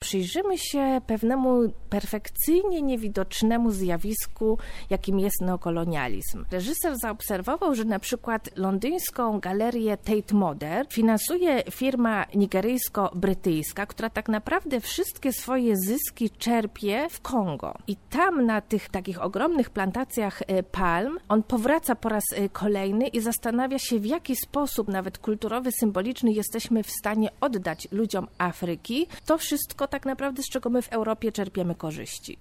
przyjrzymy się pewnemu perfekcyjnie niewidocznemu zjawisku, jakim jest neokolonializm. Reżyser zaobserwował, że na przykład londyńską galerię Tate Modern finansuje firma nigeryjsko-brytyjska, która tak naprawdę wszystkie swoje zyski czerpie w Kongo. I tam na tych takich ogromnych plantacjach palm on powraca po raz kolejny i zastanawia się, w jaki sposób nawet kulturowy, symboliczny jesteśmy w stanie oddać ludziom Afryki to wszystko tak naprawdę, z czego my w Europie czerpiemy korzyści.